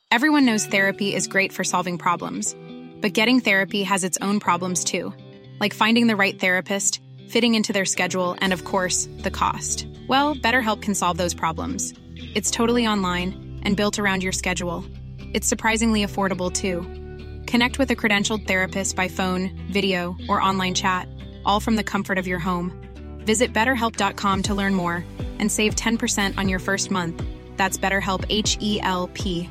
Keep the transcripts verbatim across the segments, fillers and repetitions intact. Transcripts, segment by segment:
Everyone knows therapy is great for solving problems, but getting therapy has its own problems too, like finding the right therapist, fitting into their schedule, and of course, the cost. Well, BetterHelp can solve those problems. It's totally online and built around your schedule. It's surprisingly affordable too. Connect with a credentialed therapist by phone, video, or online chat, all from the comfort of your home. Visit better help dot com to learn more and save ten percent on your first month. That's BetterHelp, H E L P.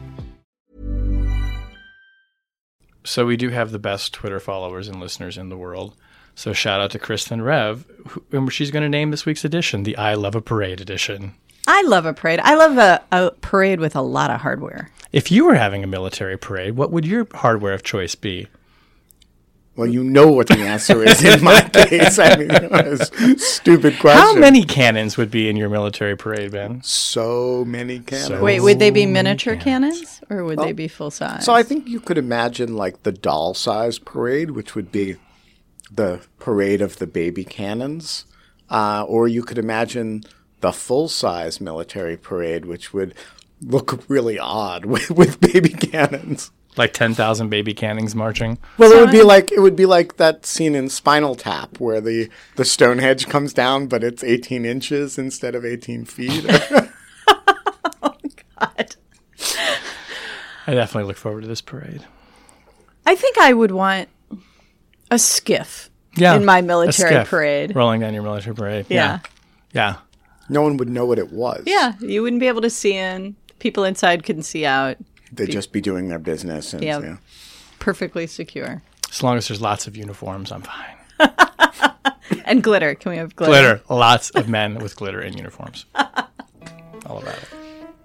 So we do have the best Twitter followers and listeners in the world. So shout out to Kristen Rev, who, and she's going to name this week's edition the I Love a Parade edition. I love a parade. I love a, a parade with a lot of hardware. If you were having a military parade, what would your hardware of choice be? Well, you know what the answer is in my case. I mean, it's a stupid question. How many cannons would be in your military parade, Ben? So many cannons. So Wait, would they be miniature cannons. cannons or would Well, they be full size? So I think you could imagine like the doll size parade, which would be the parade of the baby cannons. Uh, or you could imagine the full size military parade, which would look really odd with, with baby cannons. Like ten thousand baby cannons marching? Well, it would be like it would be like that scene in Spinal Tap where the, the Stonehenge comes down, but it's eighteen inches instead of eighteen feet. Oh, God. I definitely look forward to this parade. I think I would want a skiff Yeah, in my a military skiff parade. rolling down your military parade. Yeah. Yeah. No one would know what it was. Yeah, you wouldn't be able to see in. People inside couldn't see out. They'd just be doing their business. And, Yeah. yeah. Perfectly secure. As long as there's lots of uniforms, I'm fine. And glitter. Can we have glitter? Glitter. Lots of men with glitter in uniforms. All about it.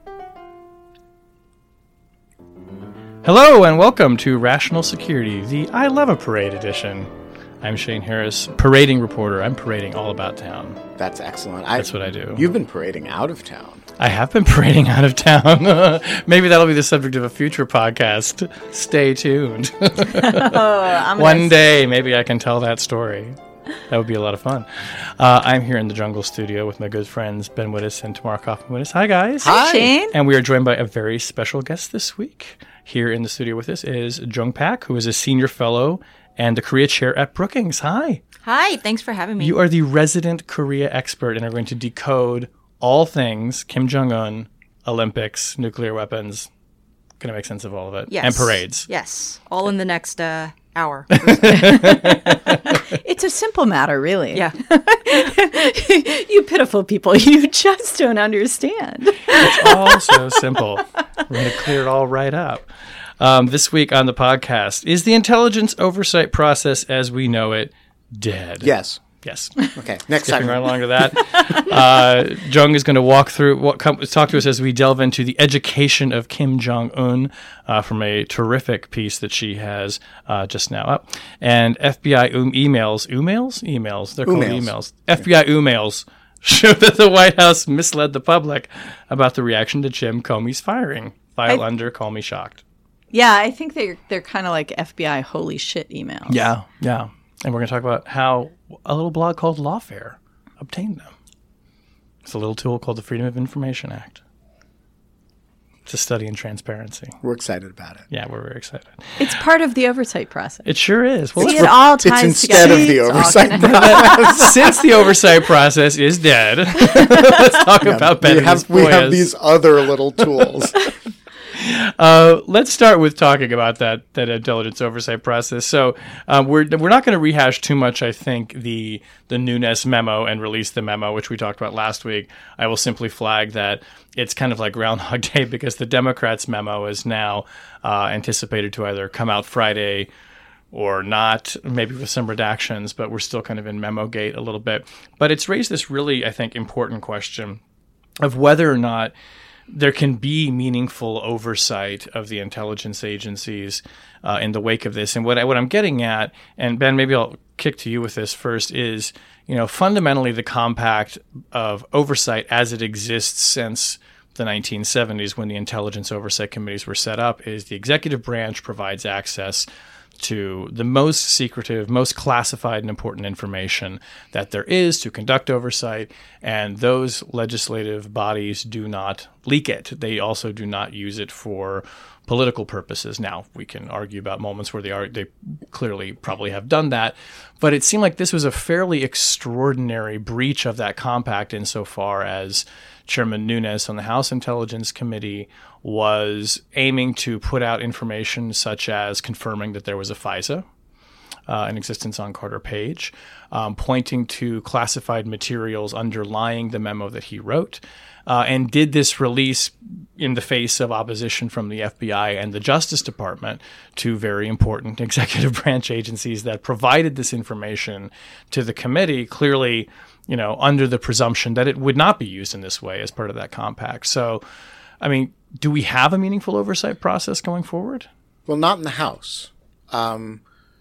Hello and welcome to Rational Security, the I Love a Parade edition. I'm Shane Harris, parading reporter. I'm parading all about town. That's excellent. That's I, what I do. You've been parading out of town. I have been parading out of town. Maybe that'll be the subject of a future podcast. Stay tuned. Oh, I'm One gonna... day, maybe I can tell that story. That would be a lot of fun. Uh, I'm here in the Jungle Studio with my good friends Ben Wittes and Tamara Kaufman-Wittes. Hi, guys. Hi, Shane. And we are joined by a very special guest this week. Here in the studio with us is Jung Pak, who is a senior fellow and the Korea chair at Brookings. Hi. Hi, thanks for having me. You are the resident Korea expert and are going to decode all things Kim Jong-un, Olympics, nuclear weapons. Going to make sense of all of it. Yes. And parades. Yes, all in the next uh, hour. It's a simple matter, really. Yeah. You pitiful people, you just don't understand. It's all so simple. We're going to clear it all right up. Um, this week on the podcast, is the intelligence oversight process as we know it dead? Yes. Yes. Okay. Next Skipping time. right along to that. uh, Jung is going to walk through, what, come, talk to us as we delve into the education of Kim Jong-un uh, from a terrific piece that she has uh, just now up. And F B I um, emails, emails? Emails. They're called Emails. emails. F B I emails show that the White House misled the public about the reaction to Jim Comey's firing. File I- under, call me shocked. Yeah, I think they're they're kind of like F B I holy shit emails. Yeah, yeah. And we're going to talk about how a little blog called Lawfare obtained them. It's a little tool called the Freedom of Information Act. It's a study in transparency. We're excited about it. Yeah, we're very excited. It's part of the oversight process. It sure is. Well, See, let's- it all It's ties instead together. of the It's all oversight connected. process. since the oversight process is dead, let's talk about we Betty have, we have Boyas. these other little tools. Uh, let's start with talking about that that intelligence oversight process. So um, we're we're not going to rehash too much. I think the the Nunes memo and release the memo, which we talked about last week. I will simply flag that it's kind of like Groundhog Day because the Democrats' memo is now uh, anticipated to either come out Friday or not, maybe with some redactions, but we're still kind of in memo gate a little bit. But it's raised this really, I think, important question of whether or not there can be meaningful oversight of the intelligence agencies uh, in the wake of this. And what, I, what I'm getting at, and Ben, maybe I'll kick to you with this first, is, you know, fundamentally the compact of oversight as it exists since the nineteen seventies when the intelligence oversight committees were set up is the executive branch provides access to the most secretive, most classified and important information that there is to conduct oversight, and those legislative bodies do not leak it. They also do not use it for political purposes. Now, we can argue about moments where they are they clearly probably have done that, but it seemed like this was a fairly extraordinary breach of that compact insofar as Chairman Nunes on the House Intelligence Committee was aiming to put out information such as confirming that there was a FISA uh, in existence on Carter Page, um, pointing to classified materials underlying the memo that he wrote, uh, and did this release in the face of opposition from the F B I and the Justice Department, two very important executive branch agencies that provided this information to the committee, clearly, you know, under the presumption that it would not be used in this way as part of that compact. So, I mean, do we have a meaningful oversight process going forward? Well, not in the House. Um,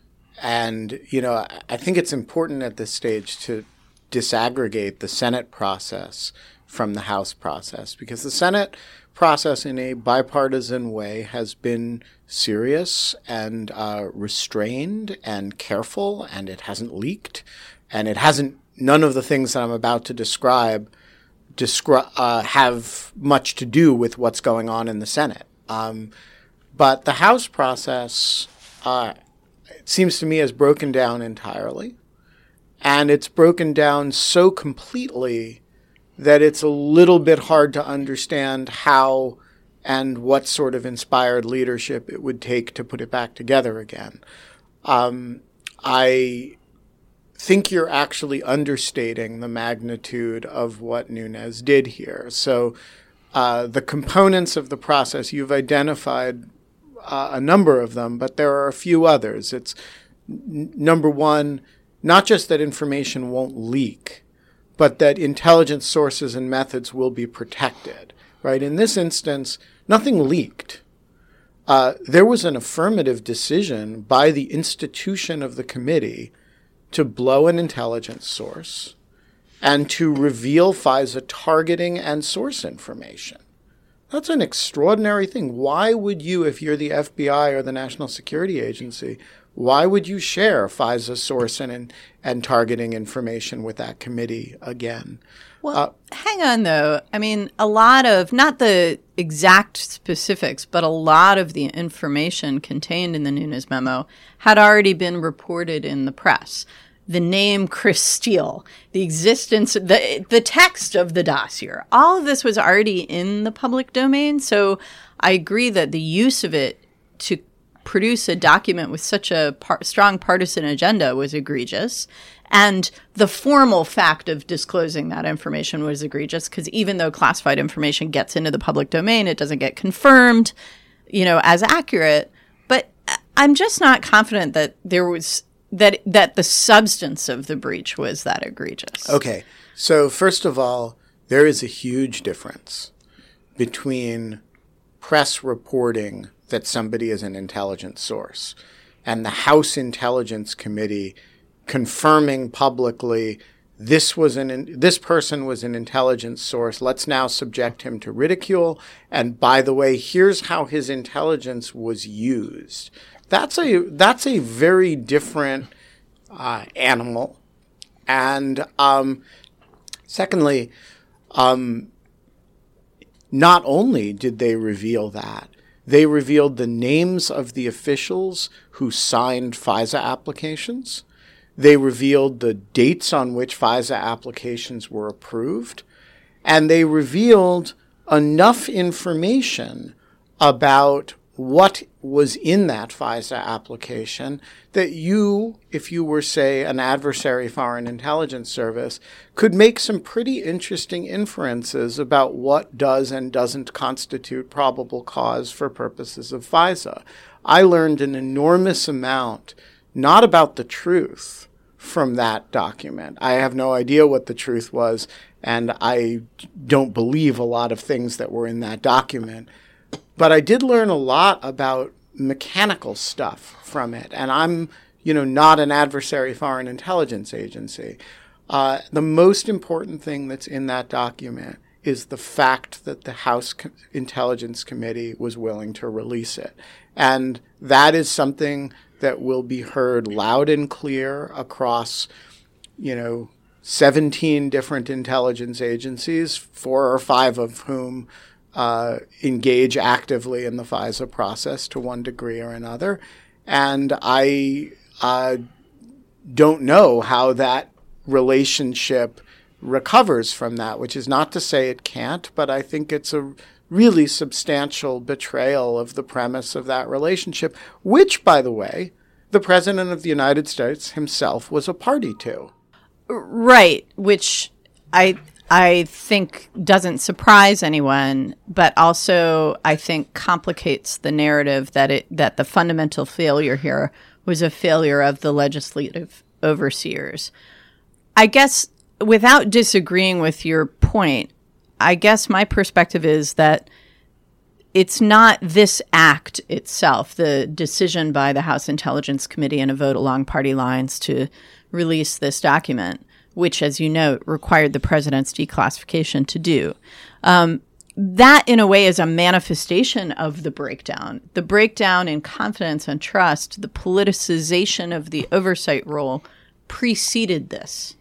and, you know, I think it's important at this stage to disaggregate the Senate process from the House process, because the Senate process in a bipartisan way has been serious and uh, restrained and careful, and it hasn't leaked, and it hasn't, none of the things that I'm about to describe descri- uh, have much to do with what's going on in the Senate. Um, but the House process, uh, it seems to me, has broken down entirely, and it's broken down so completely that it's a little bit hard to understand how and what sort of inspired leadership it would take to put it back together again. Um, I think you're actually understating the magnitude of what Nunes did here. So uh, the components of the process, you've identified uh, a number of them, but there are a few others. It's n- number one, not just that information won't leak, but that intelligence sources and methods will be protected, right? In this instance, nothing leaked. Uh, there was an affirmative decision by the institution of the committee to blow an intelligence source and to reveal FISA targeting and source information. That's an extraordinary thing. Why would you, if you're the F B I or the National Security Agency, why would you share FISA source and, and targeting information with that committee again? Well, uh, hang on, though. I mean, a lot of, not the exact specifics, but a lot of the information contained in the Nunes memo had already been reported in the press. The name Chris Steele, the existence, the the text of the dossier, all of this was already in the public domain. So I agree that the use of it to produce a document with such a par- strong partisan agenda was egregious. And the formal fact of disclosing that information was egregious, because even though classified information gets into the public domain, it doesn't get confirmed, you know, as accurate. But I'm just not confident that there was that that the substance of the breach was that egregious. Okay. So first of all, there is a huge difference between press reporting that somebody is an intelligence source and the House Intelligence Committee confirming publicly this was an this person was an intelligence source. Let's now subject him to ridicule. And by the way, here's how his intelligence was used. That's a that's a very different uh, animal. And um, secondly, um, not only did they reveal that, they revealed the names of the officials who signed FISA applications. They revealed the dates on which FISA applications were approved. And they revealed enough information about what was in that FISA application that you, if you were, say, an adversary foreign intelligence service, could make some pretty interesting inferences about what does and doesn't constitute probable cause for purposes of FISA. I learned an enormous amount, not about the truth, from that document. I have no idea what the truth was, and I don't believe a lot of things that were in that document. But I did learn a lot about mechanical stuff from it. And I'm, you know, not an adversary foreign intelligence agency. Uh, the most important thing that's in that document is the fact that the House Co- Intelligence Committee was willing to release it. And that is something that will be heard loud and clear across, you know, seventeen different intelligence agencies, four or five of whom uh, engage actively in the FISA process to one degree or another. And I uh, don't know how that relationship recovers from that, which is not to say it can't, but I think it's a really substantial betrayal of the premise of that relationship, which, by the way, the President of the United States himself was a party to. Right, which I I think doesn't surprise anyone, but also I think complicates the narrative that it that the fundamental failure here was a failure of the legislative overseers. I guess without disagreeing with your point, I guess my perspective is that it's not this act itself, the decision by the House Intelligence Committee in a vote along party lines to release this document, which, as you know, required the president's declassification to do. Um, that, in a way, is a manifestation of the breakdown. The breakdown in confidence and trust, the politicization of the oversight role preceded this.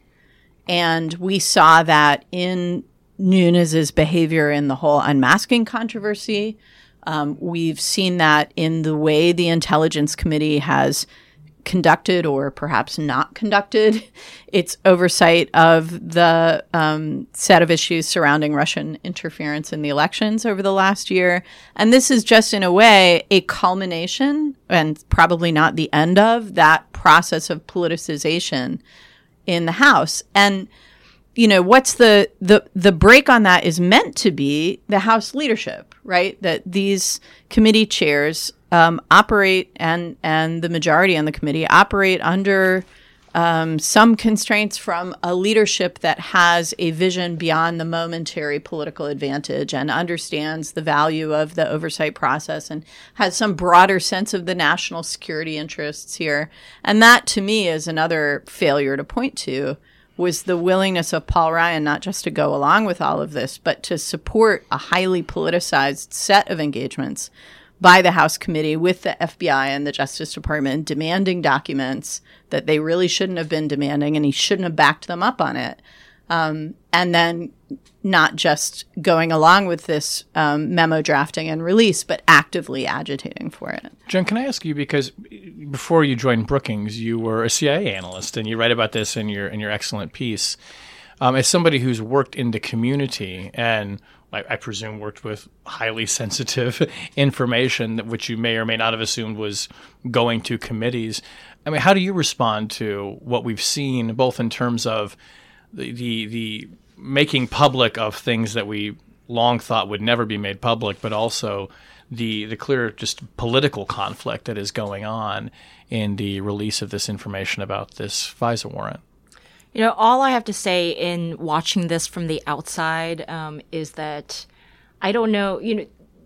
And we saw that in Nunes's behavior in the whole unmasking controversy. Um, we've seen that in the way the Intelligence Committee has conducted or perhaps not conducted its oversight of the um, set of issues surrounding Russian interference in the elections over the last year. And this is just, in a way, a culmination and probably not the end of that process of politicization in the House. And you know, what's the, the, the break on that is meant to be the House leadership, right? That these committee chairs um, operate and, and the majority on the committee operate under um, some constraints from a leadership that has a vision beyond the momentary political advantage and understands the value of the oversight process and has some broader sense of the national security interests here. And that, to me, is another failure to point to, was the willingness of Paul Ryan not just to go along with all of this, but to support a highly politicized set of engagements by the House committee with the F B I and the Justice Department demanding documents that they really shouldn't have been demanding, and he shouldn't have backed them up on it. Um, and then not just going along with this um, memo drafting and release, but actively agitating for it. Jen, can I ask you, because before you joined Brookings, you were a C I A analyst, and you write about this in your in your excellent piece. Um, as somebody who's worked in the community and I, I presume worked with highly sensitive information, that which you may or may not have assumed was going to committees, I mean, how do you respond to what we've seen, both in terms of the the, the making public of things that we long thought would never be made public, but also the the clear just political conflict that is going on in the release of this information about this FISA warrant? You know, all I have to say in watching this from the outside um, is that I don't know, you know,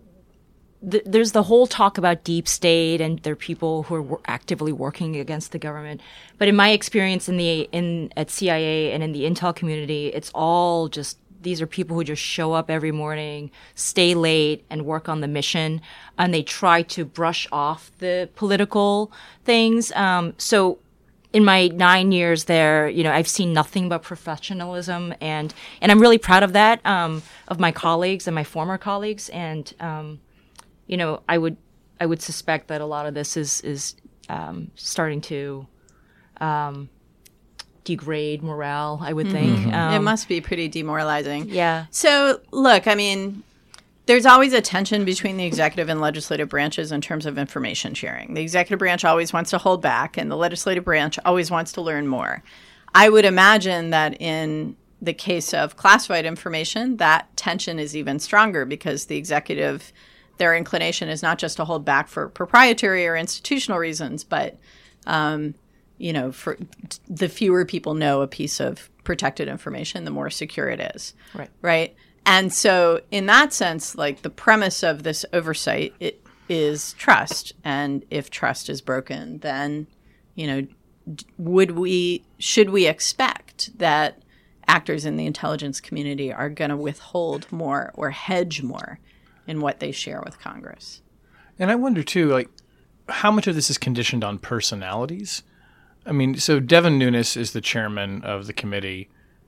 th- there's the whole talk about deep state and there are people who are w- actively working against the government. But in my experience in the in at C I A and in the intel community, it's all just these are people who just show up every morning, stay late, and work on the mission, and they try to brush off the political things. Um, so in my nine years there, you know, I've seen nothing but professionalism, and and I'm really proud of that, um, of my colleagues and my former colleagues. And um, you know, I would I would suspect that a lot of this is is um, starting to um, degrade morale, I would think. Mm-hmm. Um, it must be pretty demoralizing. Yeah. So, look, I mean, there's always a tension between the executive and legislative branches in terms of information sharing. The executive branch always wants to hold back, and the legislative branch always wants to learn more. I would imagine that in the case of classified information, that tension is even stronger because the executive, their inclination is not just to hold back for proprietary or institutional reasons, but um, you know, for the fewer people know a piece of protected information, the more secure it is. Right. Right. And so in that sense, like the premise of this oversight it is trust. And if trust is broken, then, you know, d- would we, should we expect that actors in the intelligence community are going to withhold more or hedge more in what they share with Congress? And I wonder, too, like, how much of this is conditioned on personalities? I mean, so Devin Nunes is the chairman of the committee.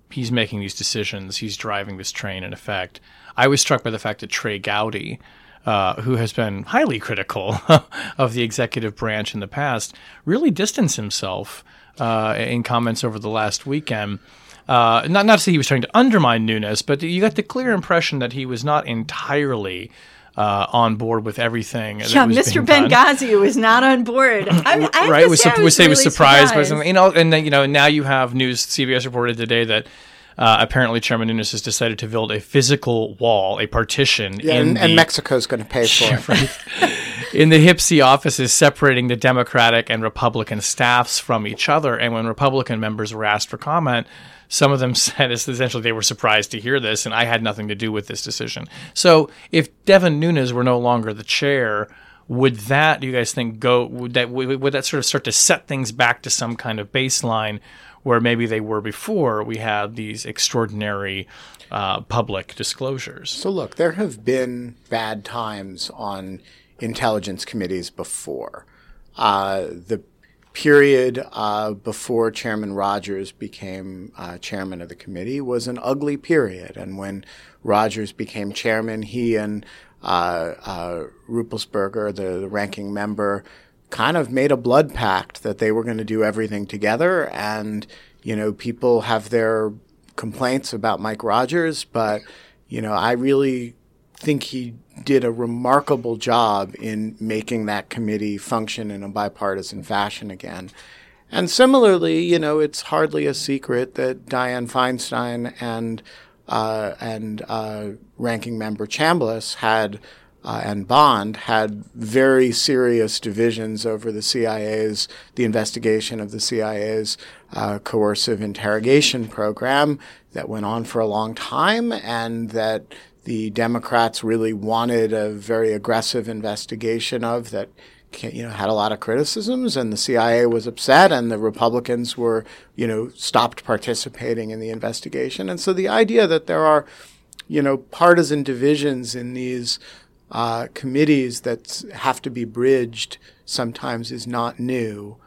he's making these decisions. He's driving this train, in effect. I was struck by the fact that Trey Gowdy, uh, who has been highly critical of the executive branch in the past, really distanced himself uh, in comments over the last weekend. Uh, not, not to say he was trying to undermine Nunes, but you got the clear impression that he was not entirely uh, on board with everything. Yeah, that was Mister being done. Benghazi was not on board. I, I have right? to Was, say, I was, was say really was surprised, surprised. by something, you know, and then you know now you have news. C B S reported today that uh, apparently Chairman Nunes has decided to build a physical wall, a partition, Yeah, in and, the, and Mexico's going to pay for it. right, in the HIPSI offices, separating the Democratic and Republican staffs from each other. And when Republican members were asked for comment, some of them said essentially they were surprised to hear this, and I had nothing to do with this decision. So if Devin Nunes were no longer the chair, would that, do you guys think, go, would that, would, would that sort of start to set things back to some kind of baseline where maybe they were before we had these extraordinary uh, public disclosures? So look, there have been bad times on intelligence committees before. Uh, the period uh, before Chairman Rogers became uh, chairman of the committee was an ugly period. And when Rogers became chairman, he and uh, uh, Ruppelsberger, the, the ranking member, kind of made a blood pact that they were going to do everything together. And, you know, people have their complaints about Mike Rogers, but, you know, I really think he did a remarkable job in making that committee function in a bipartisan fashion again. And similarly, you know, it's hardly a secret that Dianne Feinstein and uh, and uh, Ranking Member Chambliss had uh, and Bond had very serious divisions over the C I A's, the investigation of the C I A's uh, coercive interrogation program that went on for a long time, and that the Democrats really wanted a very aggressive investigation of that, you know, had a lot of criticisms, and the C I A was upset, and the Republicans were, you know, stopped participating in the investigation. And so the idea that there are, you know, partisan divisions in these uh, committees that have to be bridged sometimes is not new.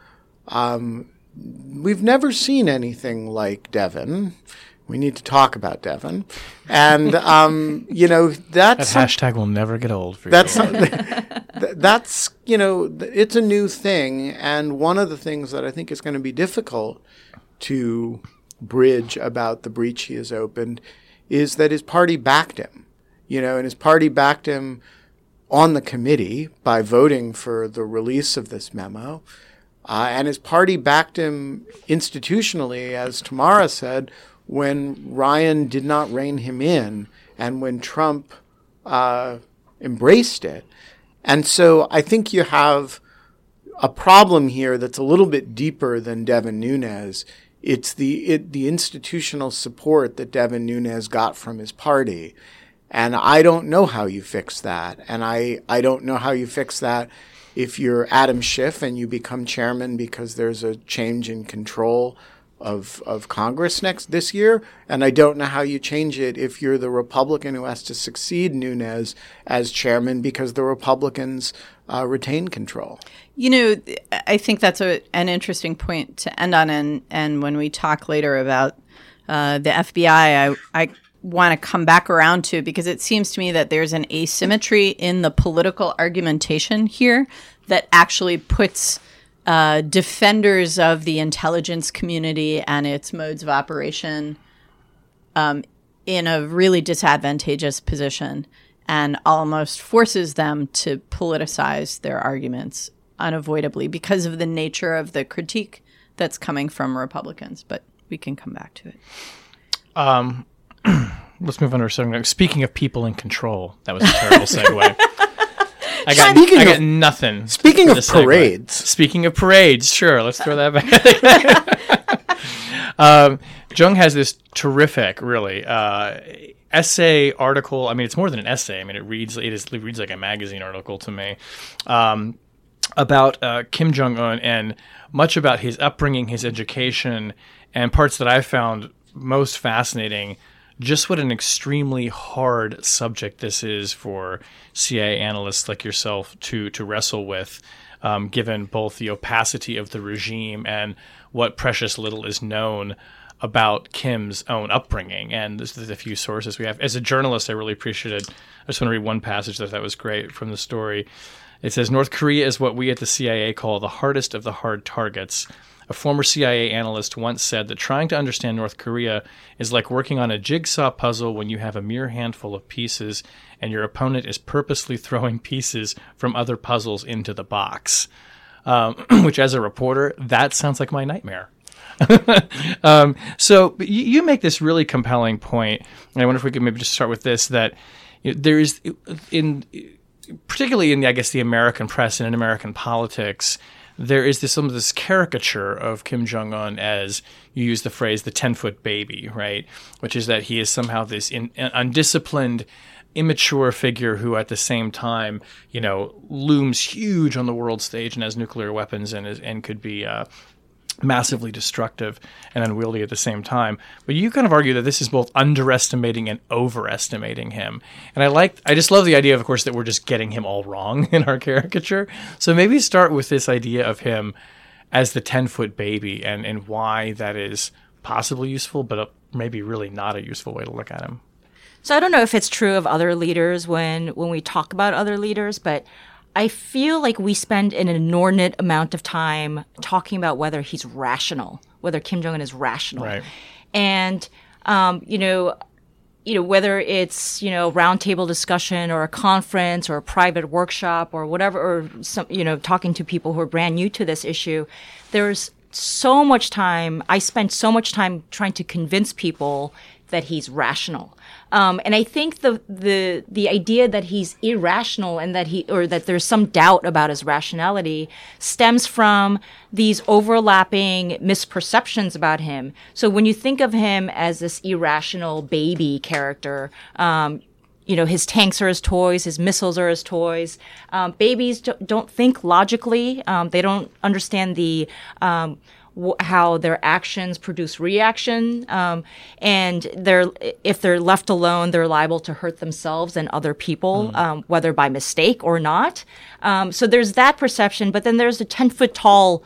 Um, we've never seen anything like Devin. We need to talk about Devin. And, um, you know, that's... That hashtag will never get old for that's you. That's, you know, it's a new thing. And one of the things that I think is going to be difficult to bridge about the breach he has opened is that his party backed him. You know, and his party backed him on the committee by voting for the release of this memo. Uh, and his party backed him institutionally, as Tamara said, when Ryan did not rein him in and when Trump uh, embraced it. And so I think you have a problem here that's a little bit deeper than Devin Nunes. It's the it, the institutional support that Devin Nunes got from his party. And I don't know how you fix that. And I, I don't know how you fix that if you're Adam Schiff and you become chairman because there's a change in control of of Congress next this year, and I don't know how you change it if you're the Republican who has to succeed Nunes as chairman because the Republicans uh, retain control. You know, I think that's a, an interesting point to end on, and and when we talk later about uh, the F B I, I, I want to come back around to, because it seems to me that there's an asymmetry in the political argumentation here that actually puts Uh, defenders of the intelligence community and its modes of operation um, in a really disadvantageous position, and almost forces them to politicize their arguments unavoidably because of the nature of the critique that's coming from Republicans. But we can come back to it. Um, let's move on to our second. Speaking of people in control, that was a terrible segue. I got, Speaking I got of- nothing. Speaking for of the segue. parades. Speaking of parades, sure, let's throw that back. um, Jung has this terrific, really, uh, essay article. I mean, it's more than an essay. I mean, it reads it, is, it reads like a magazine article to me um, about uh, Kim Jong-un and much about his upbringing, his education, and parts that I found most fascinating. Just what an extremely hard subject this is for C I A analysts like yourself to to wrestle with, um, given both the opacity of the regime and what precious little is known about Kim's own upbringing. And there's, there's a few sources we have. As a journalist, I really appreciated, I just want to read one passage that I thought was great from the story. It says, North Korea is what we at the C I A call the hardest of the hard targets. A former C I A analyst once said that trying to understand North Korea is like working on a jigsaw puzzle when you have a mere handful of pieces and your opponent is purposely throwing pieces from other puzzles into the box. Um, which, as a reporter, that sounds like my nightmare. um, so you, you make this really compelling point, and I wonder if we could maybe just start with this, that you know, there is, in particularly in, I guess, the American press and in American politics, there is this some of this caricature of Kim Jong-un as, you use the phrase, the ten-foot baby, right? Which is that he is somehow this in, undisciplined, immature figure who at the same time, you know, looms huge on the world stage and has nuclear weapons and is, and could be uh, massively destructive and unwieldy at the same time. But you kind of argue that this is both underestimating and overestimating him. And I like, I just love the idea, of course, that we're just getting him all wrong in our caricature. So maybe start with this idea of him as the ten-foot baby and, and why that is possibly useful, but maybe really not a useful way to look at him. So I don't know if it's true of other leaders when, when we talk about other leaders, but I feel like we spend an inordinate amount of time talking about whether he's rational, whether Kim Jong-un is rational. Right. And, um, you know, you know, whether it's, you know, roundtable discussion or a conference or a private workshop or whatever, or some, you know, talking to people who are brand new to this issue, there's so much time, I spent so much time trying to convince people that he's rational. Um, and I think the, the, the idea that he's irrational and that he, or that there's some doubt about his rationality stems from these overlapping misperceptions about him. So when you think of him as this irrational baby character, um, you know, his tanks are his toys, his missiles are his toys. Um, babies do- don't think logically. Um, they don't understand the, um, how their actions produce reaction, um, and they're if they're left alone, they're liable to hurt themselves and other people, mm. um, whether by mistake or not. Um, so there's that perception, but then there's the ten-foot tall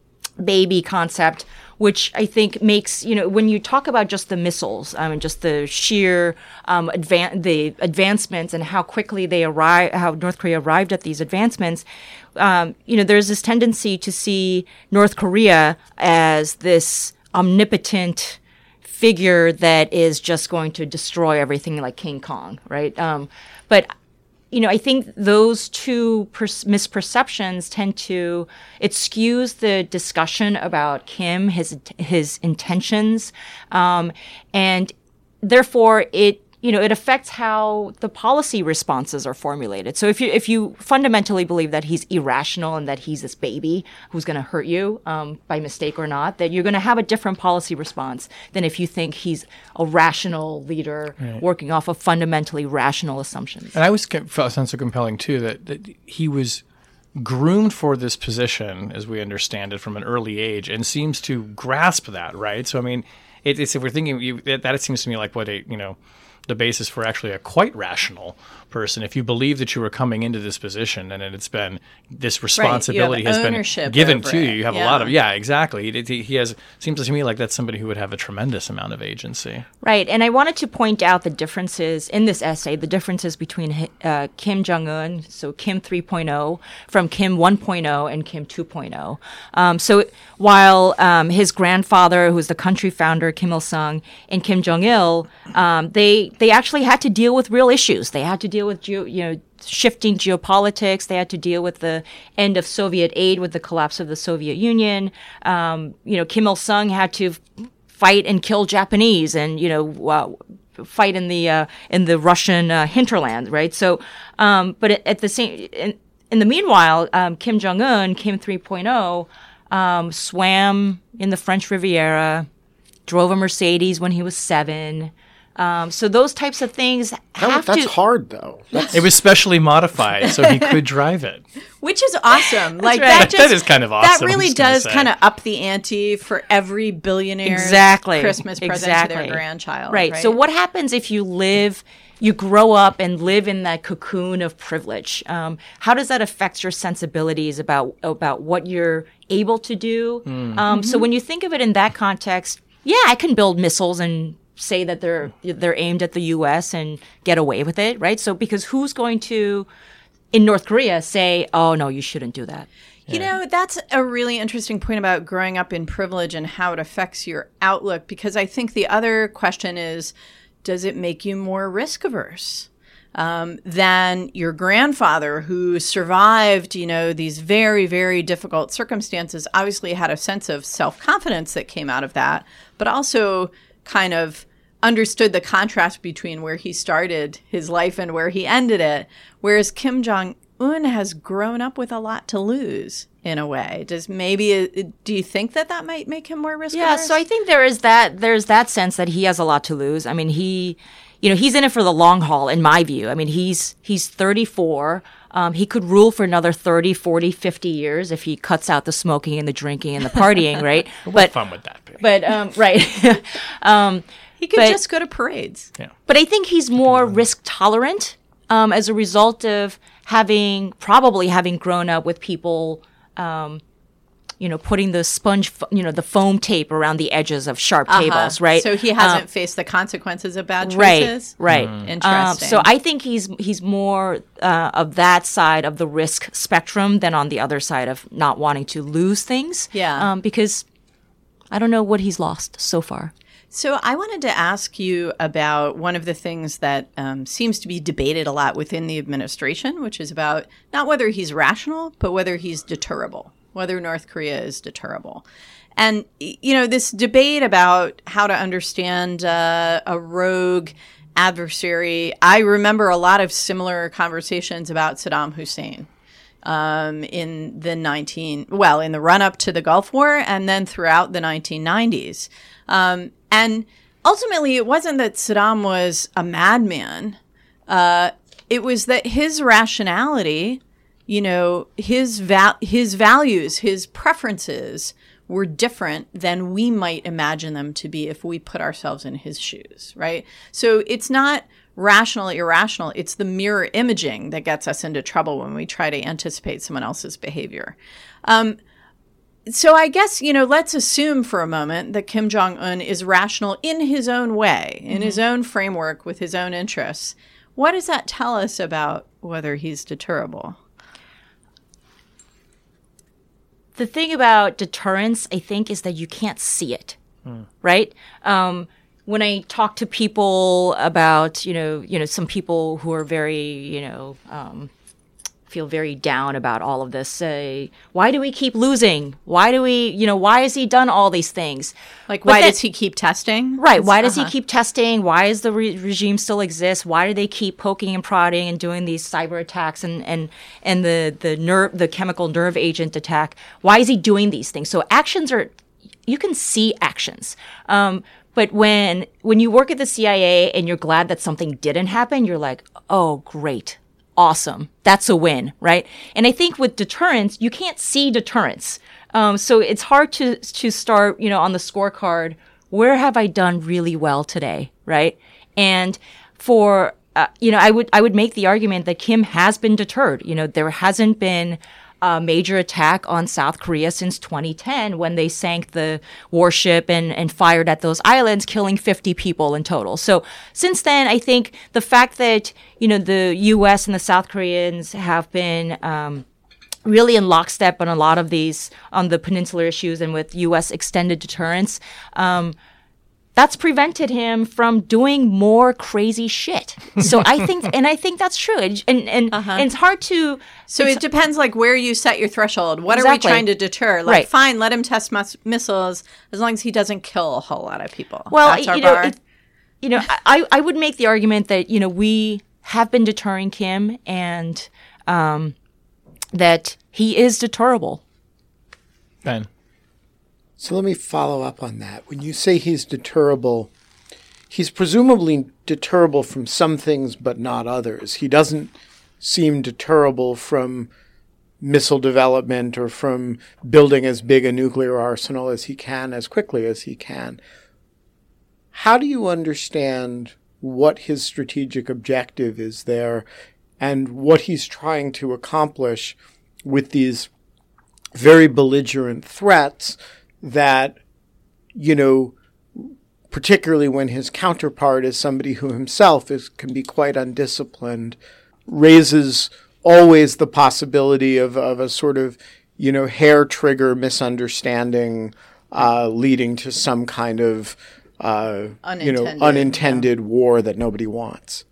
baby concept, which I think makes, you know, when you talk about just the missiles, I mean, just the sheer um, advan- the advancements and how quickly they arrive, how North Korea arrived at these advancements. Um, you know, there's this tendency to see North Korea as this omnipotent figure that is just going to destroy everything like King Kong, right? Um, but, you know, I think those two per- misperceptions tend to, it skews the discussion about Kim, his his intentions, um, and therefore it, you know, it affects how the policy responses are formulated. So if you if you fundamentally believe that he's irrational and that he's this baby who's going to hurt you um, by mistake or not, that you're going to have a different policy response than if you think he's a rational leader right. working off of fundamentally rational assumptions. And I always felt sounds so compelling too that, that he was groomed for this position, as we understand it, from an early age, and seems to grasp that, right? So I mean, it, it's if we're thinking you, that, that it seems to me like what a you know. the basis for actually a quite rational person. If you believe that you were coming into this position and it's been this responsibility right. has been given to you, you have yeah. a lot of yeah, exactly. He, he has seems to me like that's somebody who would have a tremendous amount of agency. Right, and I wanted to point out the differences in this essay, the differences between uh, Kim Jong-un, so Kim three point oh, from Kim one point oh and Kim two point oh. Um, so while um, his grandfather, who was the country founder, Kim Il-sung, and Kim Jong-il, um, they they actually had to deal with real issues. They had to deal with geo, you know shifting geopolitics. They had to deal with the end of Soviet aid with the collapse of the Soviet Union. Um, you know, Kim Il-sung had to fight and kill Japanese, and you know, uh, fight in the uh, in the Russian uh, hinterland, right? So, um, but at the same, in, in the meanwhile, um, Kim Jong-un, Kim three point oh, um, swam in the French Riviera, drove a Mercedes when he was seven. Um, so those types of things have that, that's to. hard, though. That's, it was specially modified so he could drive it, which is awesome. Like right. that, just, that is kind of awesome. That really does kind of up the ante for every billionaire's exactly. Christmas present exactly. to their grandchild. Right. right. So what happens if you live? You grow up and live in that cocoon of privilege. Um, how does that affect your sensibilities about about what you're able to do? Mm. Um, mm-hmm. So when you think of it in that context, yeah, I can build missiles and say that they're they're aimed at the U S and get away with it, right? So because who's going to, in North Korea, say, oh, no, you shouldn't do that? You know, that's a really interesting point about growing up in privilege and how it affects your outlook, because I think the other question is, does it make you more risk averse um, than your grandfather, who survived, you know, these very, very difficult circumstances, obviously had a sense of self-confidence that came out of that, but also kind of understood the contrast between where he started his life and where he ended it, whereas Kim Jong-un has grown up with a lot to lose in a way. Does maybe, do you think that that might make him more risk Yeah, averse? so I think there is that, there's that sense that he has a lot to lose. I mean, he, you know, he's in it for the long haul, in my view. I mean, he's, he's thirty-four. Um, he could rule for another thirty, forty, fifty years if he cuts out the smoking and the drinking and the partying, right? What fun would that be? But, um, right. um, he could but- just go to parades. Yeah. But I think he's more risk tolerant um, as a result of having, probably having grown up with people, um, you know, putting the sponge, fo- you know, the foam tape around the edges of sharp Uh-huh. tables, right? So he hasn't Um, faced the consequences of bad Right, choices? right. Interesting. Um, so I think he's he's more uh, of that side of the risk spectrum than on the other side of not wanting to lose things. Yeah. Um, because I don't know what he's lost so far. So I wanted to ask you about one of the things that um, seems to be debated a lot within the administration, which is about not whether he's rational, but whether he's deterrable, whether North Korea is deterrable. And, y- you know, this debate about how to understand uh, a rogue adversary, I remember a lot of similar conversations about Saddam Hussein. Um, in the nineteen well in the run up to the Gulf War and then throughout the nineteen nineties, um, and ultimately it wasn't that Saddam was a madman. Uh, it was that his rationality, you know, his val- his values, his preferences were different than we might imagine them to be if we put ourselves in his shoes, right? So it's not rational, irrational. It's the mirror imaging that gets us into trouble when we try to anticipate someone else's behavior. Um, so I guess, you know, let's assume for a moment that Kim Jong-un is rational in his own way, in mm-hmm. his own framework, with his own interests. What does that tell us about whether he's deterrable? The thing about deterrence, I think, is that you can't see it, mm. right? Um, when I talk to people about, you know, you know, some people who are very, you know, um, feel very down about all of this, say, why do we keep losing? Why do we, you know, why has he done all these things? Like, But why that- does he keep testing? Right. Why does Uh-huh. he keep testing? Why does the re- regime still exist? Why do they keep poking and prodding and doing these cyber attacks and, and, and the, the nerve, the chemical nerve agent attack? Why is he doing these things? So actions are, you can see actions. Um, but when, when you work at the C I A and you're glad that something didn't happen, you're like, oh, great. Awesome. That's a win, right? And I think with deterrence, you can't see deterrence. Um, so it's hard to, to start, you know, on the scorecard, where have I done really well today, right? And for, uh, you know, I would, I would make the argument that Kim has been deterred. You know, there hasn't been a major attack on South Korea since twenty ten when they sank the warship and, and fired at those islands, killing fifty people in total. So since then, I think the fact that, you know, the U S and the South Koreans have been, um, really in lockstep on a lot of these, on the peninsular issues and with U S extended deterrence, um, that's prevented him from doing more crazy shit. So I think, and I think that's true. And, and, and, Uh-huh. and it's hard to, So it's- it depends, like, where you set your threshold. What are we Exactly. trying to deter? Like, Right. fine, let him test mus- missiles as long as he doesn't kill a whole lot of people. Well, That's our you know, bar. it, you know, I, I would make the argument that, you know, we have been deterring Kim and um, that he is deterrable. Ben. So let me follow up on that. When you say he's deterrable, he's presumably deterrable from some things but not others. He doesn't seem deterrable from missile development or from building as big a nuclear arsenal as he can as quickly as he can. How do you understand what his strategic objective is there and what he's trying to accomplish with these very belligerent threats that, you know, particularly when his counterpart is somebody who himself is can be quite undisciplined, raises always the possibility of, of a sort of, you know, hair trigger misunderstanding uh, leading to some kind of, uh, you know, unintended yeah. war that nobody wants.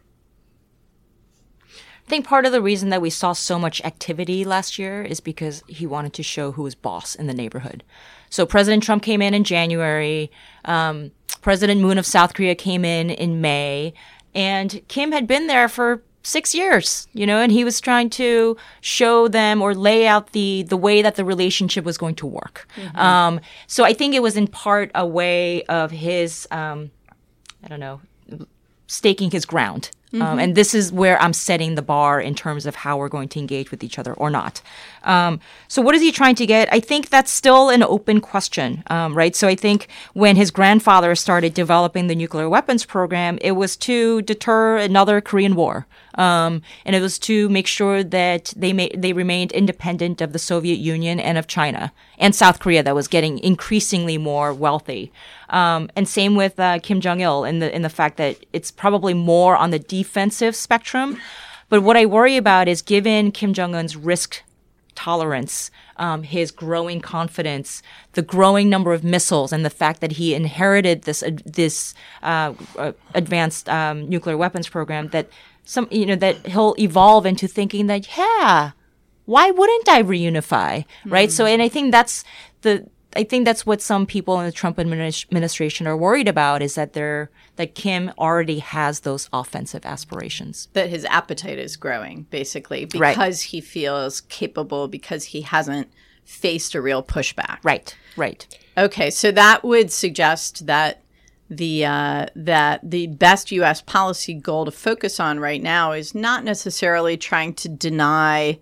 I think part of the reason that we saw so much activity last year is because he wanted to show who was boss in the neighborhood. So President Trump came in in January. Um, President Moon of South Korea came in in May. And Kim had been there for six years, you know, and he was trying to show them or lay out the, the way that the relationship was going to work. Mm-hmm. Um, so I think it was in part a way of his, um, I don't know, staking his ground. Mm-hmm. Um, and this is where I'm setting the bar in terms of how we're going to engage with each other or not. Um, so what is he trying to get? I think that's still an open question, um, right? So I think when his grandfather started developing the nuclear weapons program, it was to deter another Korean War. Um, and it was to make sure that they ma- they remained independent of the Soviet Union and of China and South Korea that was getting increasingly more wealthy. Um, and same with uh, Kim Jong-il in the in the fact that it's probably more on the defensive spectrum. But what I worry about is given Kim Jong-un's risk tolerance, um, his growing confidence, the growing number of missiles, and the fact that he inherited this uh, this uh, uh, advanced um, nuclear weapons program, that some you know that he'll evolve into thinking that yeah, why wouldn't I reunify, right? Mm. So, and I think that's the. I think that's what some people in the Trump administration are worried about, is that they're that Kim already has those offensive aspirations. That his appetite is growing, basically, because right. he feels capable, because he hasn't faced a real pushback. Right, right. Okay, so that would suggest that the uh, that the best U S policy goal to focus on right now is not necessarily trying to deny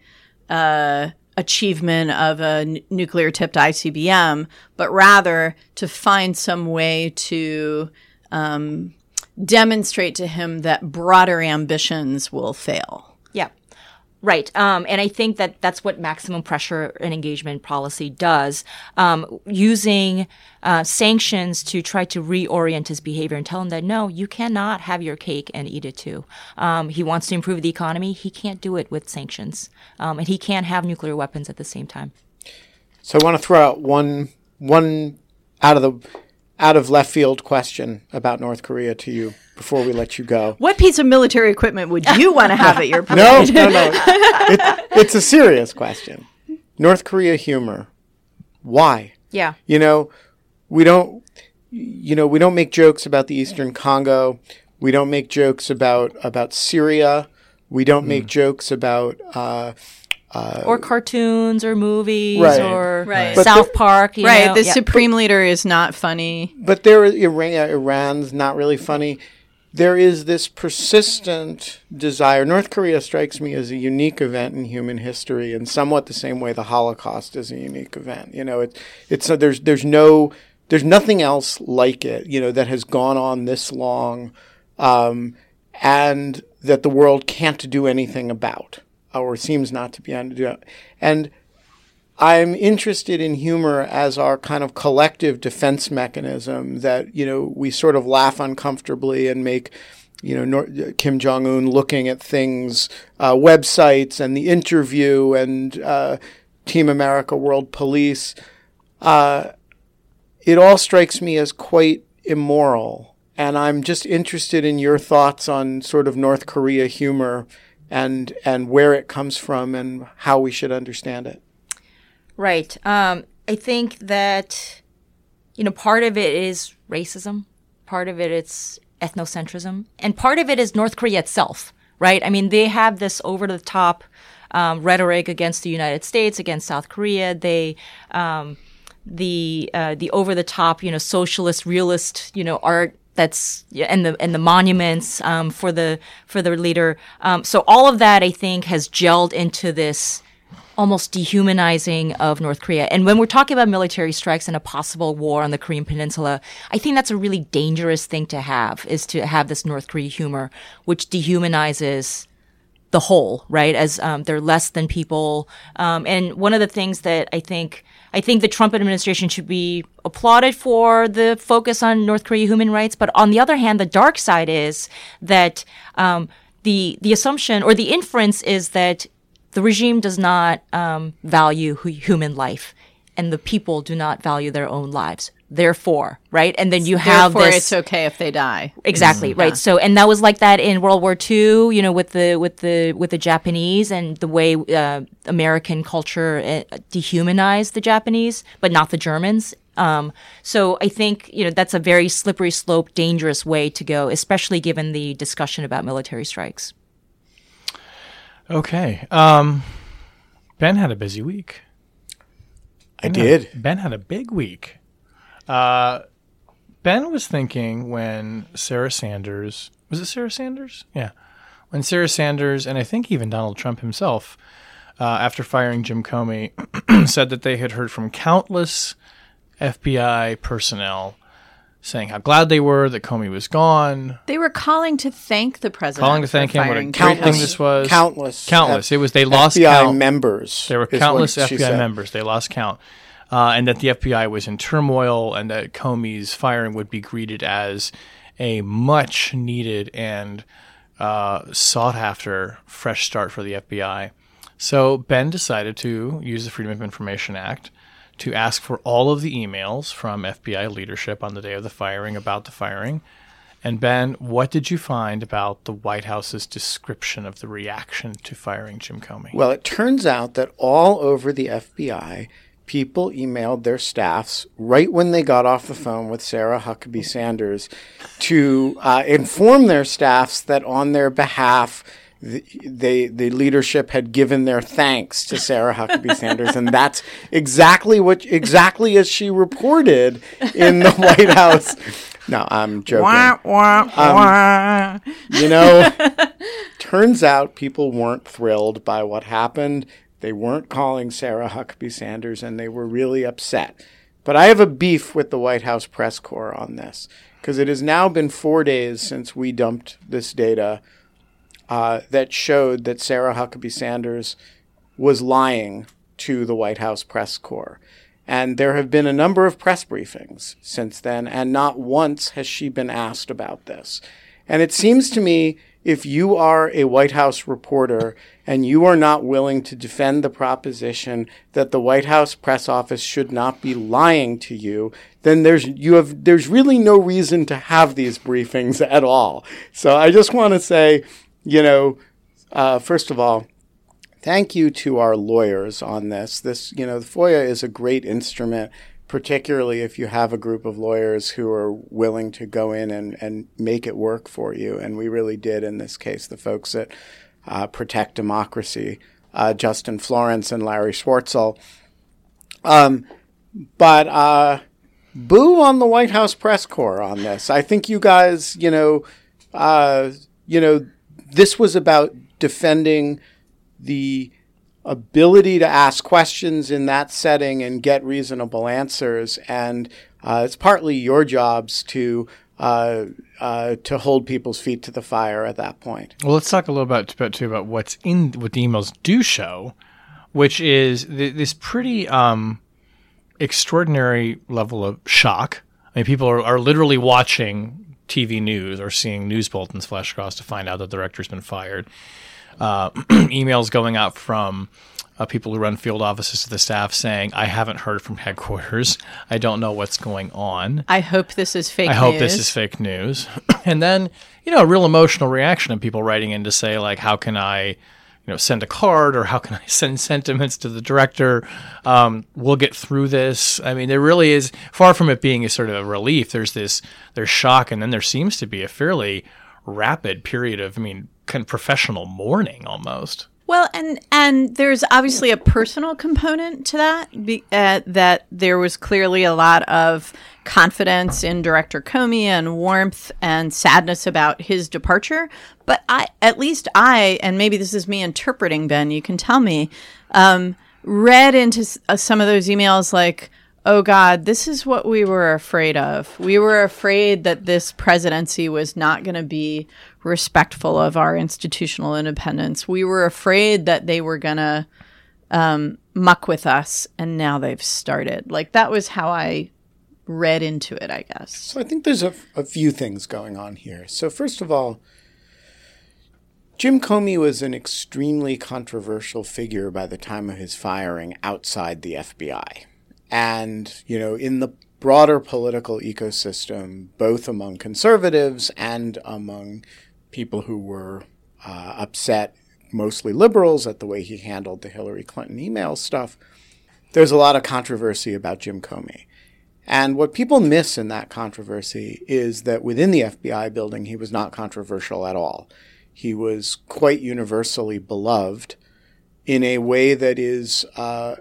uh achievement of a n- nuclear-tipped I C B M, but rather to find some way to um, demonstrate to him that broader ambitions will fail. Yeah, right. Um, and I think that that's what maximum pressure and engagement policy does, um, using uh, sanctions to try to reorient his behavior and tell him that, no, you cannot have your cake and eat it too. Um, he wants to improve the economy. He can't do it with sanctions. Um, and he can't have nuclear weapons at the same time. So I want to throw out one one out of the out of left field question about North Korea to you before we let you go. What piece of military equipment would you want to have at your parade? No, no, no. It, it's a serious question. North Korea humor. Why? Yeah. You know, we don't. You know, we don't make jokes about the Eastern Congo. We don't make jokes about about Syria. We don't mm. make jokes about uh, uh, or cartoons or movies right. or right. South there, Park. You right, know? the yeah. Supreme Leader is not funny. But there, Iran, Iran's not really funny. There is this persistent desire. North Korea strikes me as a unique event in human history, in somewhat the same way the Holocaust is a unique event. You know, it, it's uh, there's there's no there's nothing else like it. You know, that has gone on this long. Um, and that the world can't do anything about, or seems not to be able to do. And I'm interested in humor as our kind of collective defense mechanism that, you know, we sort of laugh uncomfortably and make, you know, Nor- Kim Jong-un looking at things, uh, websites and The Interview and uh, Team America World Police. Uh, it all strikes me as quite immoral. And I'm just interested in your thoughts on sort of North Korea humor and and where it comes from and how we should understand it. Right. Um, I think that, you know, part of it is racism. Part of it is ethnocentrism. And part of it is North Korea itself, right? I mean, they have this over-the-top um, rhetoric against the United States, against South Korea. They... Um, the uh, the over-the-top, you know, socialist, realist, you know, art that's and the and the monuments um, for the for the leader. Um, so all of that, I think, has gelled into this almost dehumanizing of North Korea. And when we're talking about military strikes and a possible war on the Korean Peninsula, I think that's a really dangerous thing to have, is to have this North Korea humor, which dehumanizes the whole, right? As um, they're less than people. Um, and one of the things that I think I think the Trump administration should be applauded for the focus on North Korea human rights. But on the other hand, the dark side is that um, the the assumption or the inference is that the regime does not um, value hu- human life, and the people do not value their own lives. Therefore, right? And then you have Therefore, this. it's okay if they die. Exactly, right. So, and that was like that in World War Two, you know, with the with the with the Japanese and the way uh, American culture uh, dehumanized the Japanese, but not the Germans. Um, so, I think you know that's a very slippery slope, dangerous way to go, especially given the discussion about military strikes. Okay, um, Ben had a busy week. I Ben did. Had, Ben had a big week. Uh, Ben was thinking when Sarah Sanders, was it Sarah Sanders? Yeah. When Sarah Sanders, and I think even Donald Trump himself, uh, after firing Jim Comey, said that they had heard from countless F B I personnel saying how glad they were that Comey was gone. They were calling to thank the president. Calling to thank for him. What a firing great Jim thing Comey. this was. Countless. Countless. F- It was, they lost F B I count. members. There were is countless what F she B I said. members. They lost count. Uh, and that the F B I was in turmoil and that Comey's firing would be greeted as a much needed and uh, sought after fresh start for the F B I. So Ben decided to use the Freedom of Information Act to ask for all of the emails from F B I leadership on the day of the firing about the firing. And Ben, what did you find about the White House's description of the reaction to firing Jim Comey? Well, it turns out that all over the F B I, people emailed their staffs right when they got off the phone with Sarah Huckabee Sanders to uh, inform their staffs that on their behalf, the, they, the leadership had given their thanks to Sarah Huckabee Sanders. And that's exactly what, exactly as she reported in the White House. No, I'm joking. Wah, wah, wah. Um, you know, turns out people weren't thrilled by what happened. They weren't calling Sarah Huckabee Sanders, and they were really upset. But I have a beef with the White House press corps on this, because it has now been four days since we dumped this data uh, that showed that Sarah Huckabee Sanders was lying to the White House press corps. And there have been a number of press briefings since then, and not once has she been asked about this. And it seems to me, if you are a White House reporter and you are not willing to defend the proposition that the White House press office should not be lying to you, then there's you have there's really no reason to have these briefings at all. So I just want to say, you know, uh, first of all, thank you to our lawyers on this. This, you know, the FOIA is a great instrument, particularly if you have a group of lawyers who are willing to go in and, and make it work for you. And we really did in this case, the folks at uh, Protect Democracy, uh, Justin Florence and Larry Schwartzel. Um, but uh, boo on the White House press corps on this. I think you guys, you know, uh, you know, this was about defending the ability to ask questions in that setting and get reasonable answers. And uh, it's partly your jobs to uh, uh, to hold people's feet to the fire at that point. Well, let's talk a little bit about, too, about what's in what the emails do show, which is th- this pretty um, extraordinary level of shock. I mean, people are, are literally watching T V news or seeing news bulletins flash across to find out that the director's been fired. Uh, emails going out from uh, people who run field offices to the staff saying, I haven't heard from headquarters. I don't know what's going on. I hope this is fake I news. hope this is fake news. And then, you know, a real emotional reaction of people writing in to say, like, how can I, you know, send a card or how can I send sentiments to the director? Um, we'll get through this. I mean, there really is, far from it being a sort of a relief, there's this, there's shock, and then there seems to be a fairly rapid period of, I mean, kind of professional mourning almost. Well, and and there's obviously a personal component to that, be, uh, that there was clearly a lot of confidence in Director Comey and warmth and sadness about his departure. But I, at least I, and maybe this is me interpreting, Ben, you can tell me, um, read into uh, some of those emails like, oh, God, this is what we were afraid of. We were afraid that this presidency was not going to be respectful of our institutional independence. We were afraid that they were going to um, muck with us, and now they've started. Like, that was how I read into it, I guess. So I think there's a, a few things going on here. So first of all, Jim Comey was an extremely controversial figure by the time of his firing outside the F B I. And, you know, in the broader political ecosystem, both among conservatives and among people who were uh, upset, mostly liberals, at the way he handled the Hillary Clinton email stuff, there's a lot of controversy about Jim Comey. And what people miss in that controversy is that within the F B I building, he was not controversial at all. He was quite universally beloved in a way that is uh,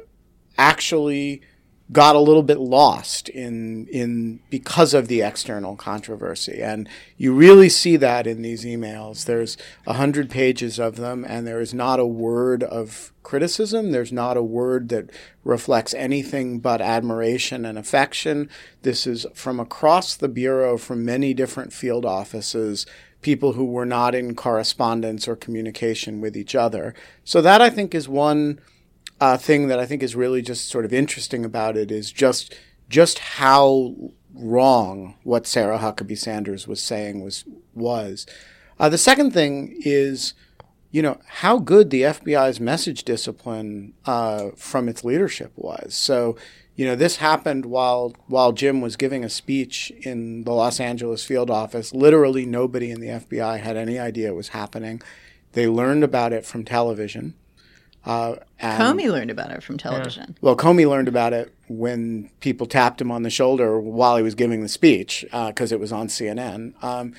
actually got a little bit lost in in because of the external controversy. And you really see that in these emails. There's a hundred pages of them, and there is not a word of criticism. There's not a word that reflects anything but admiration and affection. This is from across the Bureau, from many different field offices, people who were not in correspondence or communication with each other. So that, I think, is one uh, thing that I think is really just sort of interesting about it, is just just how wrong what Sarah Huckabee Sanders was saying was. was. Uh, the second thing is, you know, how good the F B I's message discipline uh, from its leadership was. So, you know, this happened while while Jim was giving a speech in the Los Angeles field office. Literally nobody in the F B I had any idea it was happening. They learned about it from television. Uh, and, Comey learned about it from television. Yeah. Well, Comey learned about it when people tapped him on the shoulder while he was giving the speech, because uh, it was on C N N. Um,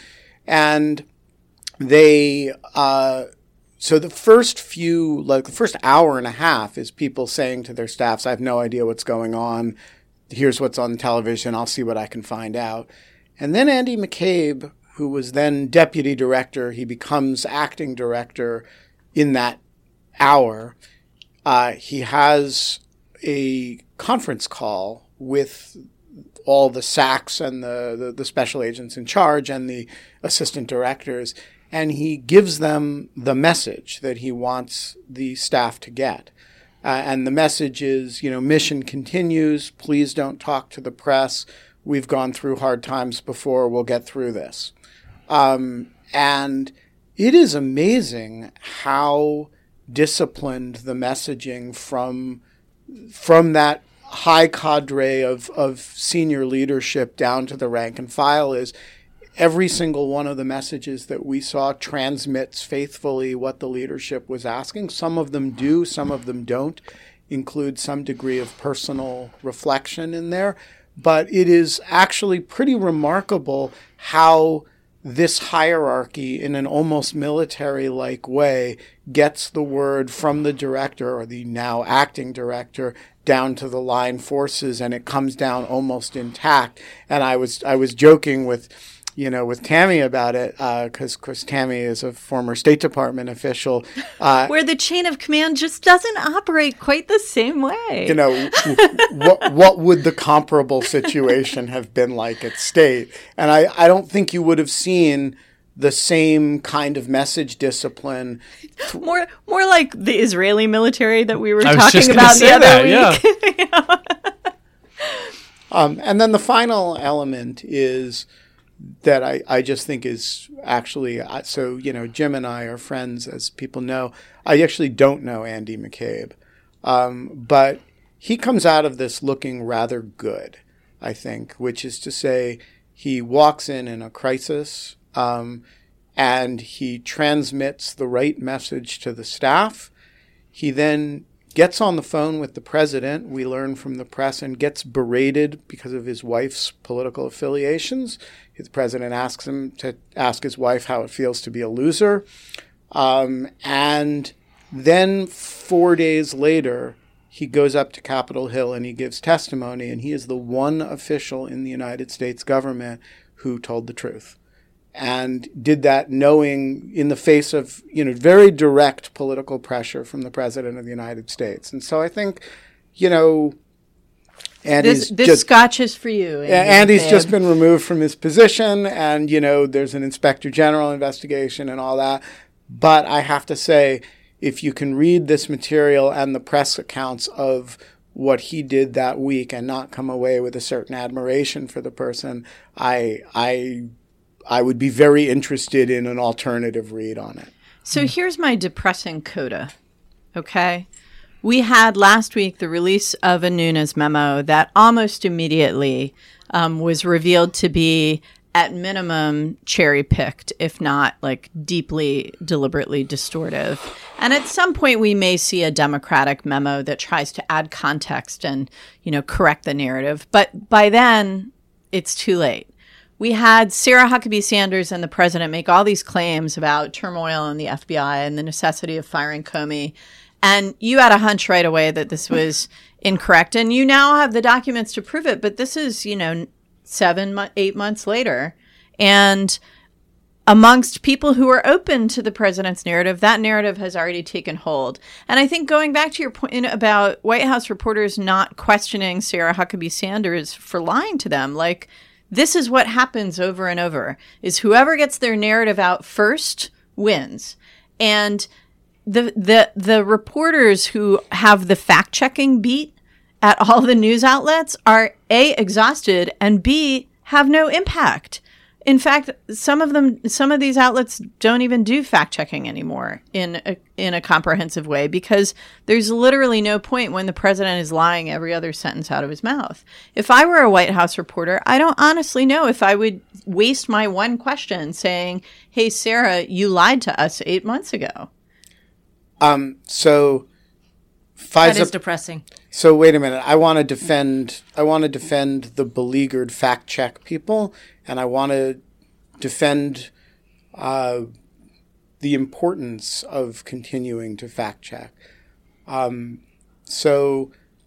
and they... Uh, So the first few, like the first hour and a half is people saying to their staffs, I have no idea what's going on. Here's what's on television. I'll see what I can find out. And then Andy McCabe, who was then deputy director, he becomes acting director in that hour. Uh, he has a conference call with all the S A Cs and the, the, the special agents in charge and the assistant directors. And he gives them the message that he wants the staff to get. Uh, and the message is, you know, mission continues. Please don't talk to the press. We've gone through hard times before. We'll get through this. Um, and it is amazing how disciplined the messaging from from that high cadre of, of senior leadership down to the rank and file is. Every single one of the messages that we saw transmits faithfully what the leadership was asking. Some of them do, some of them don't include some degree of personal reflection in there. But it is actually pretty remarkable how this hierarchy, in an almost military-like way, gets the word from the director, or the now acting director, down to the line forces, and it comes down almost intact. And I was I was joking with... you know, with Tammy about it, because, uh, of course, Tammy is a former State Department official. Uh, Where the chain of command just doesn't operate quite the same way. You know, what what would the comparable situation have been like at State? And I, I don't think you would have seen the same kind of message discipline. More more like the Israeli military that we were I was talking just gonna about say the other that, week. yeah. You know? um, and then the final element is... that I, I just think is actually, so, you know, Jim and I are friends, as people know. I actually don't know Andy McCabe. Um, but he comes out of this looking rather good, I think, which is to say he walks in in a crisis um, and he transmits the right message to the staff. He then gets on the phone with the president, we learn from the press, and gets berated because of his wife's political affiliations. The president asks him to ask his wife how it feels to be a loser. Um, and then four days later, he goes up to Capitol Hill and he gives testimony, and he is the one official in the United States government who told the truth. And did that knowing in the face of, you know, very direct political pressure from the president of the United States. And so I think, you know, Andy's This, this just, scotch is for you. Andy Andy's McCabe. just been removed from his position, and, you know, there's an inspector general investigation and all that. But I have to say, if you can read this material and the press accounts of what he did that week and not come away with a certain admiration for the person, I I I would be very interested in an alternative read on it. So here's my depressing coda, okay? We had last week the release of a Nunes memo that almost immediately um, was revealed to be, at minimum, cherry-picked, if not, like, deeply, deliberately distortive. And at some point, we may see a Democratic memo that tries to add context and, you know, correct the narrative. But by then, it's too late. We had Sarah Huckabee Sanders and the president make all these claims about turmoil in the F B I and the necessity of firing Comey. And you had a hunch right away that this was incorrect. And you now have the documents to prove it. But this is, you know, seven, eight months later. And amongst people who are open to the president's narrative, that narrative has already taken hold. And I think going back to your point about White House reporters not questioning Sarah Huckabee Sanders for lying to them, like, this is what happens over and over, is whoever gets their narrative out first wins. And the the the reporters who have the fact-checking beat at all the news outlets are A, exhausted, and B, have no impact. In fact, some of them, some of these outlets don't even do fact-checking anymore in a, in a comprehensive way, because there's literally no point when the president is lying every other sentence out of his mouth. If I were a White House reporter, I don't honestly know if I would waste my one question saying, hey, Sarah, you lied to us eight months ago. Um, so FISA, That is depressing. So wait a minute. I want to defend. I want to defend the beleaguered fact check people, and I want to defend uh, the importance of continuing to fact check. Um, so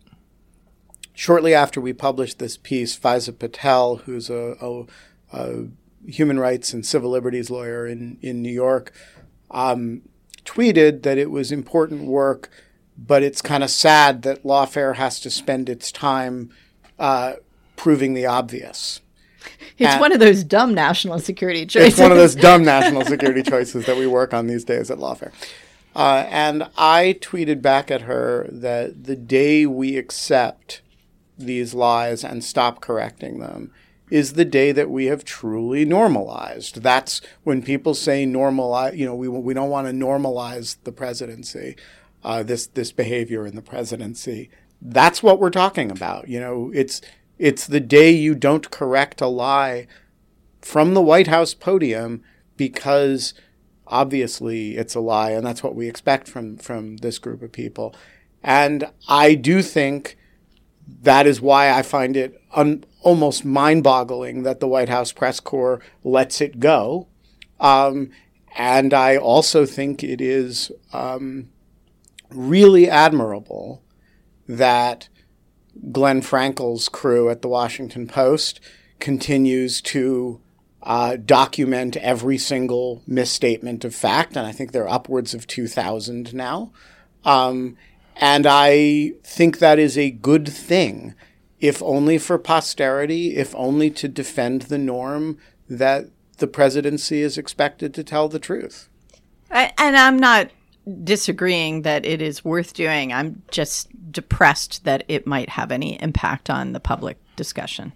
shortly after we published this piece, Faiza Patel, who's a, a, a human rights and civil liberties lawyer in in New York, um, tweeted that it was important work, but it's kind of sad that Lawfare has to spend its time uh, proving the obvious. It's and one of those dumb national security choices. It's one of those dumb national security choices that we work on these days at Lawfare. Uh, and I tweeted back at her that the day we accept these lies and stop correcting them is the day that we have truly normalized. That's when people say normalize, you know, we we don't want to normalize the presidency. Uh, this this behavior in the presidency. That's what we're talking about. You know, it's it's the day you don't correct a lie from the White House podium because obviously it's a lie, and that's what we expect from from this group of people. And I do think that is why I find it un- almost mind-boggling that the White House press corps lets it go. Um, and I also think it is Um, really admirable that Glenn Frankel's crew at the Washington Post continues to uh, document every single misstatement of fact, and I think they're upwards of two thousand now. Um, and I think that is a good thing, if only for posterity, if only to defend the norm that the presidency is expected to tell the truth. I, and I'm not disagreeing that it is worth doing. I'm just depressed that it might have any impact on the public discussion.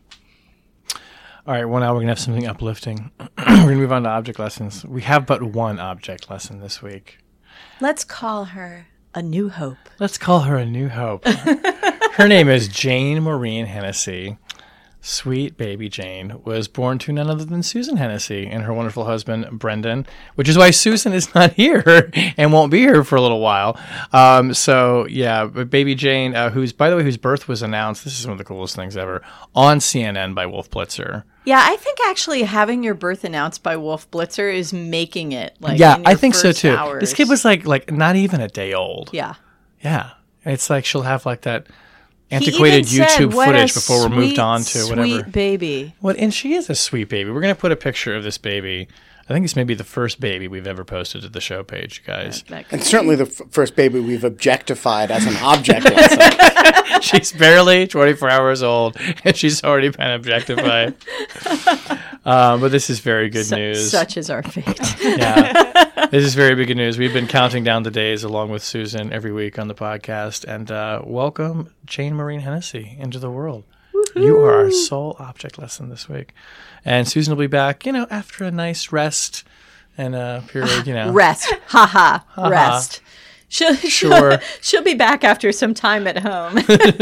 All right, well, now we're going to have something uplifting. We're going to move on to object lessons. We have but one object lesson this week. Let's call her A New Hope. Let's call her A New Hope. Her name is Jane Maureen Hennessy. Sweet baby Jane was born to none other than Susan Hennessy and her wonderful husband, Brendan, which is why Susan is not here and won't be here for a little while. Um, so, yeah, but baby Jane, uh, who's, by the way, whose birth was announced, this is one of the coolest things ever, on C N N by Wolf Blitzer. Yeah, I think actually having your birth announced by Wolf Blitzer is making it like yeah, in your I think so first too. hours. This kid was like like not even a day old. Yeah. Yeah. It's like she'll have like that He antiquated even said, YouTube "What a footage before we're moved sweet, on to whatever. Sweet baby. What and she is a sweet baby. We're gonna put a picture of this baby I think this may be the first baby we've ever posted to the show page, you guys. And certainly the f- first baby we've objectified as an object lesson. She's barely twenty-four hours old, and she's already been objectified. um, but this is very good Su- news. Such is our fate. Yeah, this is very big news. We've been counting down the days along with Susan every week on the podcast. And uh, welcome Jane Marine Hennessy into the world. Woo-hoo. You are our sole object lesson this week. And Susan will be back, you know, after a nice rest and a period, you know. Rest. Ha ha. Ha-ha. Rest. She'll, Sure. she'll, she'll be back after some time at home.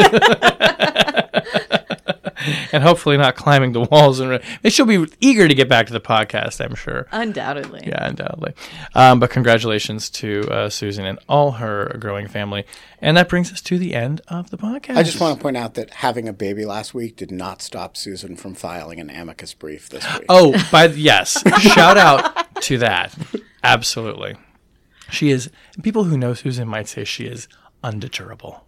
And hopefully not climbing the walls. And re- she'll be eager to get back to the podcast, I'm sure. Undoubtedly. Yeah, undoubtedly. Um, but congratulations to uh, Susan and all her growing family. And that brings us to the end of the podcast. I just want to point out that having a baby last week did not stop Susan from filing an amicus brief this week. Oh, by yes. Shout out to that. Absolutely. She is, people who know Susan might say she is undeterrable.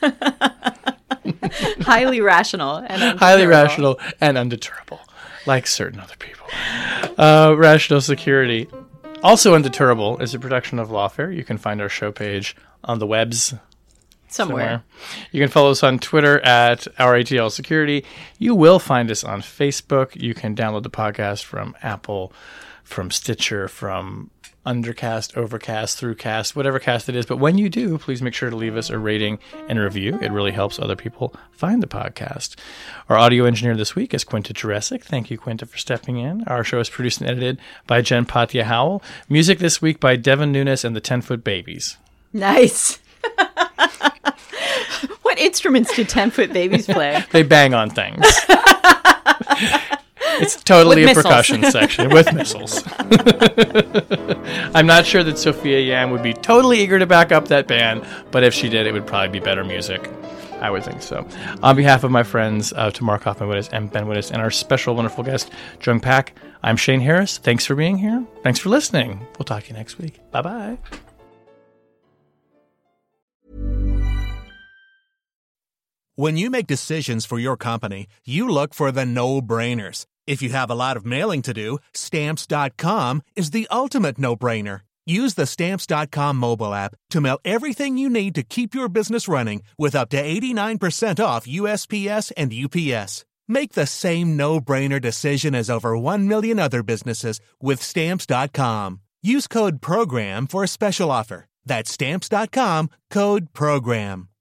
Highly rational and undeterrable. Highly rational and undeterrable, like certain other people. Uh, Rational Security, also undeterrable, is a production of Lawfare. You can find our show page on the webs. Somewhere. Somewhere. You can follow us on Twitter at our A T L Security. You will find us on Facebook. You can download the podcast from Apple, from Stitcher, from Undercast, Overcast, Throughcast, whatever cast it is. But when you do, please make sure to leave us a rating and a review. It really helps other people find the podcast. Our audio engineer this week is Quinta Jurecic. Thank you, Quinta, for stepping in. Our show is produced and edited by Jen Patia Howell. Music this week by Devin Nunes and the ten-Foot Babies. Nice. What instruments do ten-foot babies play? They bang on things. It's totally With a missiles. percussion section with missiles. I'm not sure that Sophia Yam would be totally eager to back up that band, but if she did, it would probably be better music. I would think so. On behalf of my friends, uh, Tamar Kaufman-Wittes and Ben Wittes, and our special wonderful guest, Jung Pak, I'm Shane Harris. Thanks for being here. Thanks for listening. We'll talk to you next week. Bye-bye. When you make decisions for your company, you look for the no-brainers. If you have a lot of mailing to do, Stamps dot com is the ultimate no-brainer. Use the Stamps dot com mobile app to mail everything you need to keep your business running with up to eighty-nine percent off U S P S and U P S. Make the same no-brainer decision as over one million other businesses with Stamps dot com. Use code PROGRAM for a special offer. That's Stamps dot com, code PROGRAM.